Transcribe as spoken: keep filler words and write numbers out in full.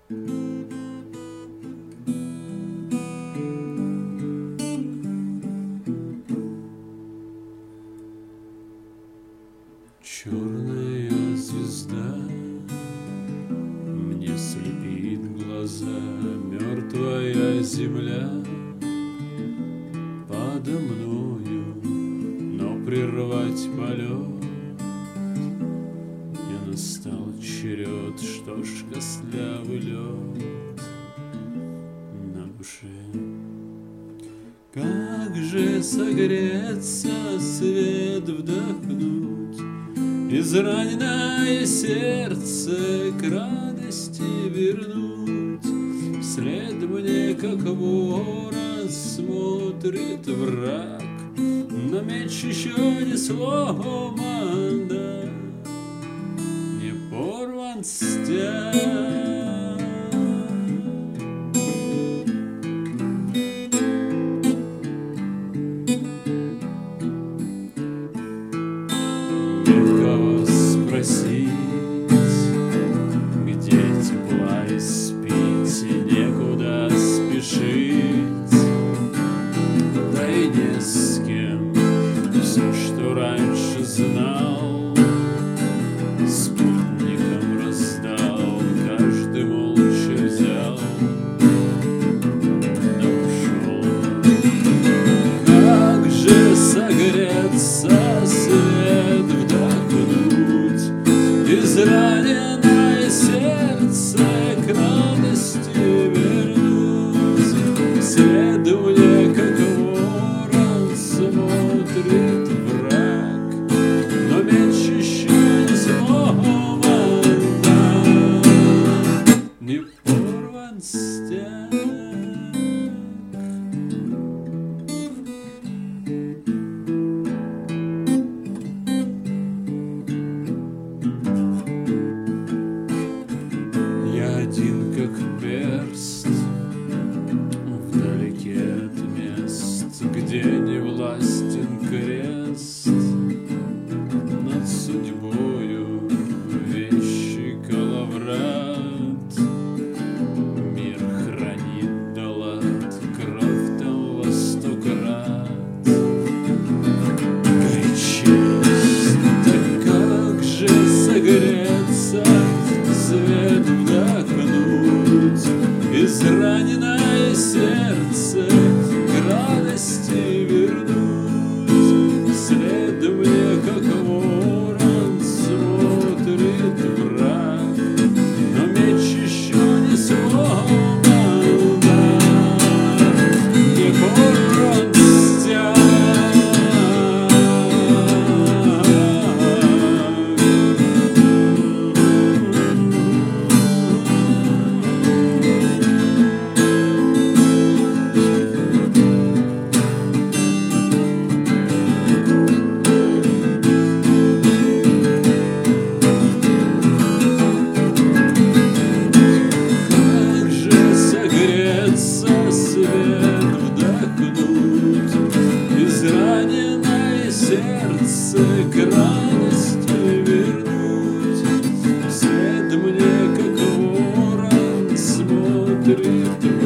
Черная звезда мне слепит глаза, мертвая земля подо мною, но прервать полет не настал черед. Что ж, костлявый лед на душе. Как же согреться, свет вдохнуть, израненное сердце к радости вернуть? Вслед мне, как ворон, смотрит враг, но меч еще не сломан, да, не порван стяг. Некого спросить, где тепла испить, и некуда спешить, да и не с кем. Все, что раньше знал, спутникам раздал, каждый молча взял, да ушел. Как же согреться, свет вдохнуть, израненное сердце к радости вернуть? Вслед мне, как ворон, смотрит враг, но меч еще не сломан, да, не порван стяг. Один как перст, вдалеке от мест, где не властен крест. Над судьбою вещий коловрат, мир хранит долат, кровь там во сто крат горячесть. Да как же согреться, свет вдохнуть, израненное сердце к радости вернуть? Вслед мне, как ворон, смотрит враг, но меч еще не сломан, да, не порван стяг. Свет вдохнуть, израненное сердце к радости вернуть? Вслед мне, как ворон, смотрит